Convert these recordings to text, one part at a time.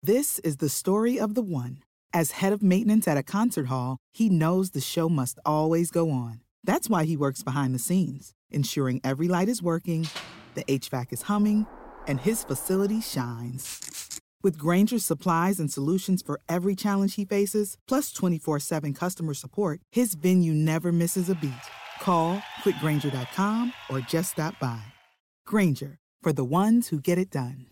This is the story of the one. As head of maintenance at a concert hall, he knows the show must always go on. That's why he works behind the scenes, ensuring every light is working, the HVAC is humming, and his facility shines. With Grainger's supplies and solutions for every challenge he faces, plus 24/7 customer support, his venue never misses a beat. Call quickgrainger.com or just stop by. Grainger, for the ones who get it done.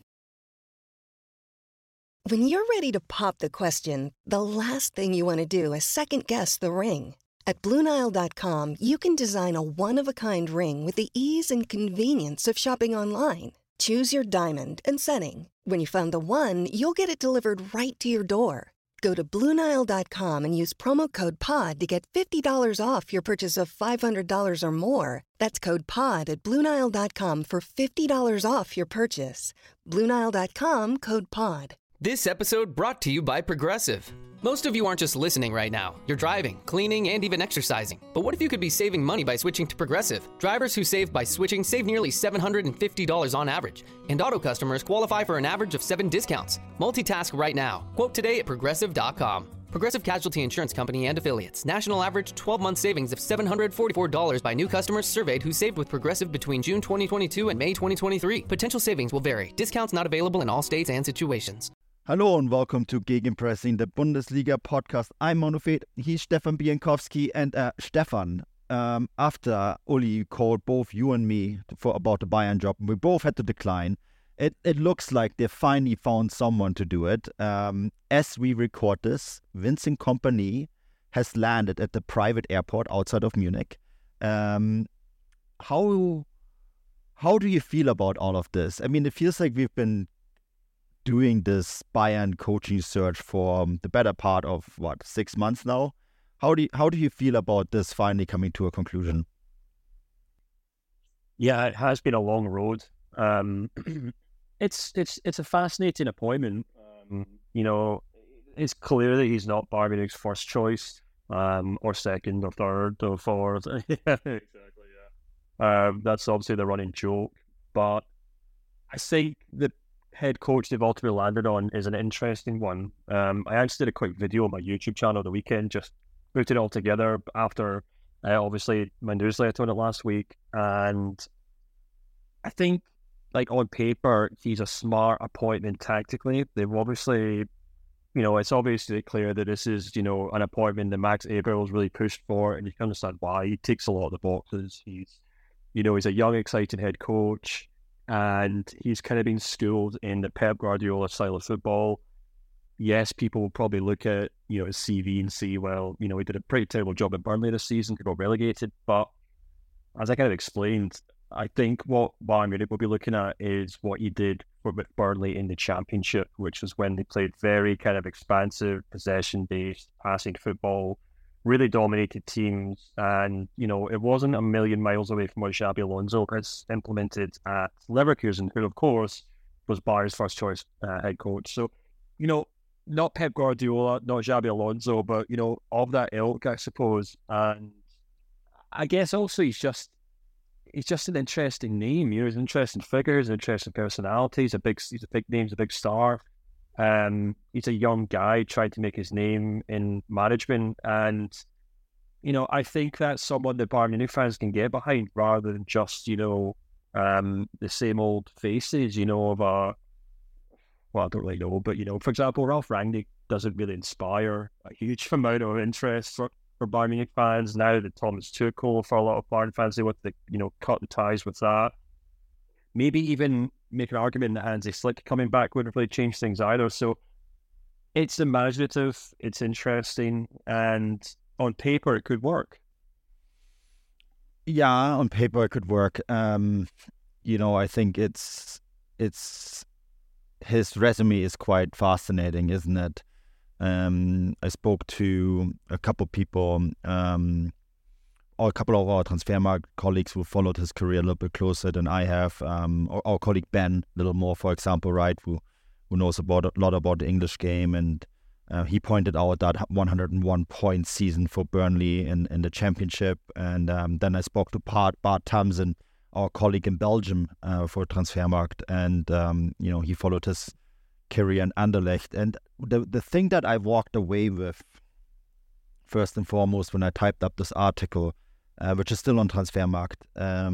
When you're ready to pop the question, the last thing you want to do is second-guess the ring. At BlueNile.com, you can design a one-of-a-kind ring with the ease and convenience of shopping online. Choose your diamond and setting. When you find the one, you'll get it delivered right to your door. Go to BlueNile.com and use promo code POD to get $50 off your purchase of $500 or more. That's code POD at BlueNile.com for $50 off your purchase. BlueNile.com, code POD. This episode brought to you by Progressive. Most of you aren't just listening right now. You're driving, cleaning, and even exercising. But what if you could be saving money by switching to Progressive? Drivers who save by switching save nearly $750 on average. And auto customers qualify for an average of 7 discounts. Multitask right now. Quote today at Progressive.com. Progressive Casualty Insurance Company and Affiliates. National average 12-month savings of $744 by new customers surveyed who saved with Progressive between June 2022 and May 2023. Potential savings will vary. Discounts not available in all states and situations. Hello and welcome to Gegenpressing, the Bundesliga podcast. I'm Monofed, he's Stefan Bienkowski, and Stefan, after Uli called both you and me about the Bayern job, we both had to decline. It looks like they finally found someone to do it. As we record this, Vincent Kompany has landed at the private airport outside of Munich. How do you feel about all of this? I mean, it feels like we've been doing this Bayern coaching search for the better part of 6 months now. How do you feel about this finally coming to a conclusion? Yeah, it has been a long road. It's a fascinating appointment. It's clear that he's not Bayern Munich's first choice, or second, or third, or fourth. Yeah, exactly. Yeah, that's obviously the running joke. But I think the head coach they've ultimately landed on is an interesting one. I actually did a quick video on my YouTube channel the weekend, just put it all together after obviously my newsletter on it last week, and I think on paper he's a smart appointment tactically. They've obviously, it's obviously clear that this is an appointment that Max Eberl's really pushed for, and you can understand why. He ticks a lot of the boxes. He's a young, exciting head coach, and he's kind of been schooled in the Pep Guardiola style of football. Yes, people will probably look at his CV and see, well, he did a pretty terrible job at Burnley this season, got relegated. But as I kind of explained, I think what Bayern Munich will be looking at is what he did with Burnley in the Championship, which was when they played very kind of expansive, possession-based, passing football, really dominated teams, and it wasn't a million miles away from what Xabi Alonso has implemented at Leverkusen, who of course was Bayern's first choice head coach. So, not Pep Guardiola, not Xabi Alonso, but of that ilk, I suppose. And I guess also he's just an interesting name. He's an interesting figure, he's an interesting personality. He's a big name, he's a big star. He's a young guy trying to make his name in management, and I think that's someone that Bayern Munich fans can get behind rather than just the same old faces of I don't really know, but for example, Ralf Rangnick doesn't really inspire a huge amount of interest for Bayern Munich fans. Now that Thomas Tuchel, for a lot of Bayern fans, they want to cut the ties with that. Maybe even make an argument that Hansi Flick coming back wouldn't really change things either. So it's imaginative, it's interesting, and on paper it could work. Yeah, on paper it could work. I think it's his resume is quite fascinating, isn't it? I spoke to a couple people, or a couple of our Transfermarkt colleagues who followed his career a little bit closer than I have. Our colleague Ben, a little more, for example, right, who knows a lot about the English game, and he pointed out that 101 point season for Burnley in the Championship. And then I spoke to Bart Tamsin, our colleague in Belgium, for Transfermarkt, and he followed his career in Anderlecht. And the thing that I walked away with, first and foremost, when I typed up this article, which is still on Transfermarkt,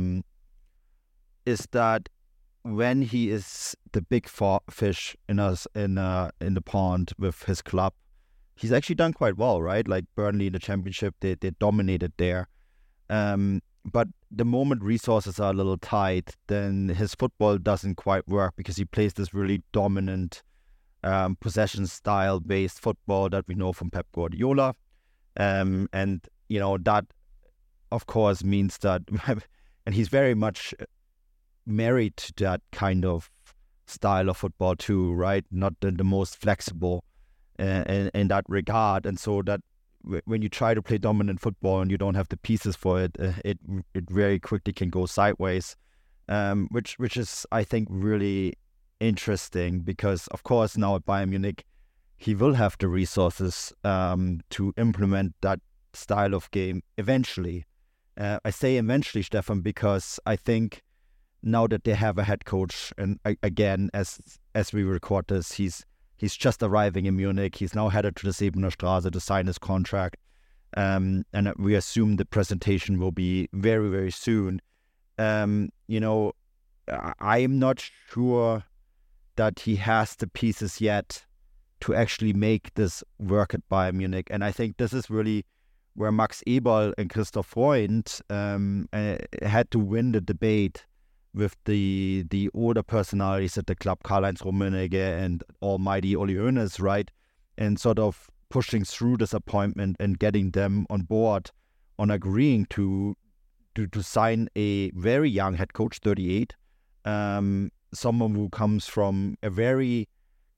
is that when he is the big fish in the pond with his club, he's actually done quite well, right? Like Burnley in the Championship, they dominated there. But the moment resources are a little tight, then his football doesn't quite work because he plays this really dominant possession style based football that we know from Pep Guardiola. And, that of course means that, and he's very much married to that kind of style of football too, right? Not the most flexible in that regard. And so that when you try to play dominant football and you don't have the pieces for it, it very quickly can go sideways, which is, I think, really interesting because, of course, now at Bayern Munich, he will have the resources to implement that style of game eventually. I say eventually, Stefan, because I think now that they have a head coach, and again, as we record this, he's just arriving in Munich. He's now headed to the Sebener Straße to sign his contract. And we assume the presentation will be very, very soon. I am not sure that he has the pieces yet to actually make this work at Bayern Munich. And I think this is really where Max Eberl and Christoph Freund had to win the debate with the older personalities at the club, Karl-Heinz Rummenigge and almighty Uli Hoeneß, right? And sort of pushing through this appointment and getting them on board on agreeing to sign a very young head coach, 38, someone who comes from a very,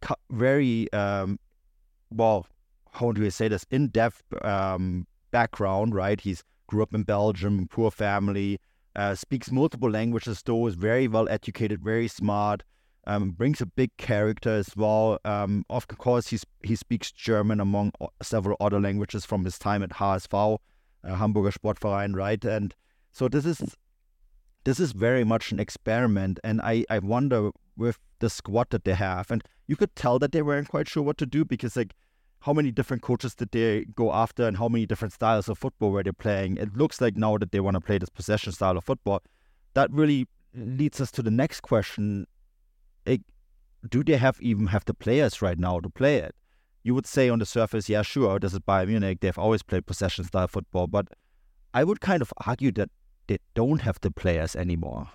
well, how do you say this, in-depth background, right? He's grew up in Belgium, poor family, speaks multiple languages, though is very well educated, very smart, brings a big character as well. Of course, he speaks German among several other languages from his time at HSV, Hamburger Sportverein, right? And so this is very much an experiment, and I wonder with the squad that they have, and you could tell that they weren't quite sure what to do because, like, how many different coaches did they go after and how many different styles of football were they playing? It looks like now that they want to play this possession style of football. That really leads us to the next question. Do they even have the players right now to play it? You would say on the surface, yeah, sure, this is Bayern Munich. They've always played possession style football. But I would kind of argue that they don't have the players anymore.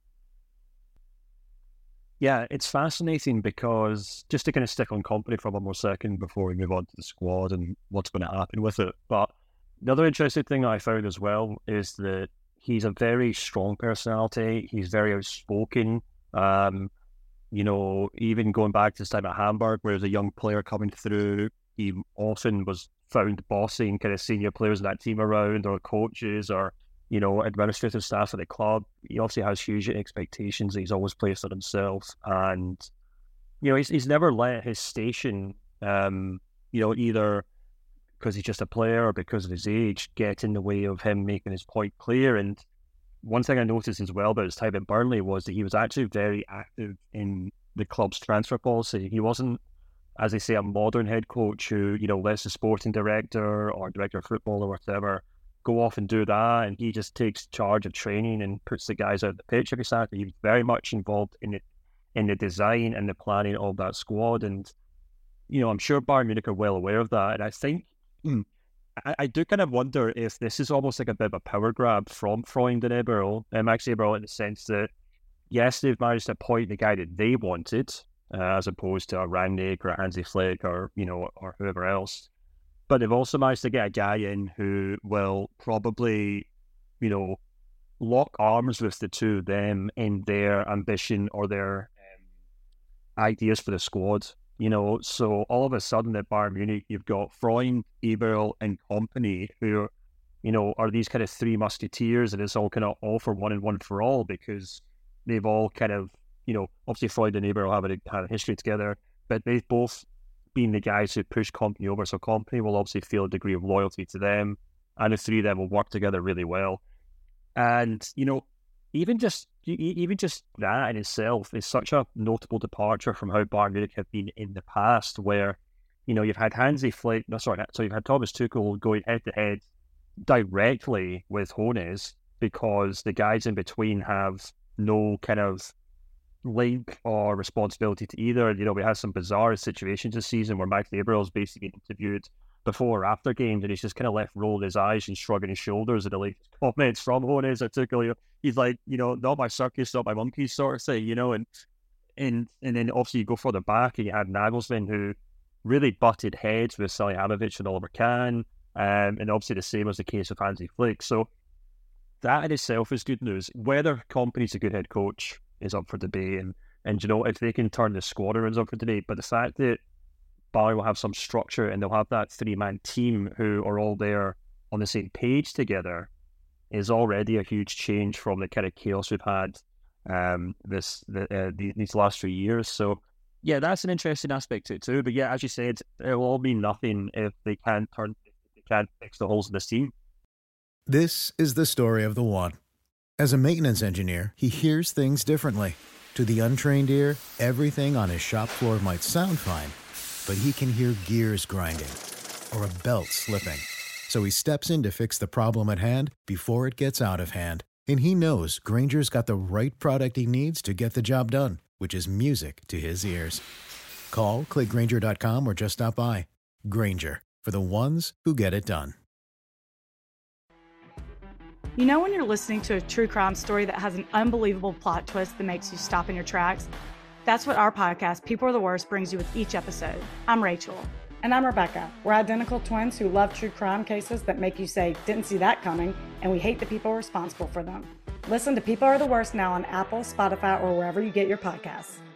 Yeah, it's fascinating because just to kind of stick on Kompany for one more second before we move on to the squad and what's going to happen with it. But the other interesting thing I found as well is that he's a very strong personality. He's very outspoken. Even going back to his time at Hamburg, where as a young player coming through, he often was found bossing kind of senior players in that team around, or coaches, or administrative staff at the club. He obviously has huge expectations that he's always placed on himself, and he's never let his station, either because he's just a player or because of his age, get in the way of him making his point clear. And one thing I noticed as well about his time at Burnley was that he was actually very active in the club's transfer policy. He wasn't, as they say, a modern head coach who lets the sporting director or director of football or whatever go off and do that, and he just takes charge of training and puts the guys out of the pitch every Saturday. He was very much involved in the design and the planning of that squad, and I'm sure Bayern Munich are well aware of that. And I think I do kind of wonder if this is almost like a bit of a power grab from Freund and Eberl, Max Eberl, in the sense that yes, they've managed to appoint the guy that they wanted, as opposed to a Rangnick or a Hansi Flick or or whoever else. But they've also managed to get a guy in who will probably, lock arms with the two of them in their ambition or their ideas for the squad. So all of a sudden at Bayern Munich, you've got Freund, Eberl, and Kompany, who, are these kind of three musketeers, and it's all kind of all for one and one for all, because they've all kind of, obviously Freund and Eberl have a history together, but they've both being the guys who push Kompany over. So Kompany will obviously feel a degree of loyalty to them, and the three of them will work together really well. And, even just that in itself is such a notable departure from how Bayern Munich have been in the past, where you've had Hansi Flick, so you've had Thomas Tuchel going head to head directly with Hoeneß because the guys in between have no kind of link or responsibility to either. We had some bizarre situations this season where Max Gabriel's basically been interviewed before or after games, and he's just kind of left rolling his eyes and shrugging his shoulders at the latest comments from Hoeneß. Particularly, he's like, not my circus, not my monkeys, sort of thing, and then obviously you go further back and you had Nagelsmann, who really butted heads with Salihamidzic and Oliver Kahn, and obviously the same was the case with Hansi Flick. So that in itself is good news. Whether Kompany's a good head coach is up for debate, and if they can turn the squad around is up for debate. But the fact that Bayern will have some structure and they'll have that 3-man team who are all there on the same page together is already a huge change from the kind of chaos we've had these last 3 years. So yeah, that's an interesting aspect to it too. But yeah, as you said, it will all mean nothing if they can't fix the holes in this team. This is the story of the one. As a maintenance engineer, he hears things differently. To the untrained ear, everything on his shop floor might sound fine, but he can hear gears grinding or a belt slipping. So he steps in to fix the problem at hand before it gets out of hand. And he knows Grainger's got the right product he needs to get the job done, which is music to his ears. Call, click Grainger.com, or just stop by. Grainger, for the ones who get it done. You know when you're listening to a true crime story that has an unbelievable plot twist that makes you stop in your tracks? That's what our podcast, People Are the Worst, brings you with each episode. I'm Rachel. And I'm Rebecca. We're identical twins who love true crime cases that make you say, didn't see that coming, and we hate the people responsible for them. Listen to People Are the Worst now on Apple, Spotify, or wherever you get your podcasts.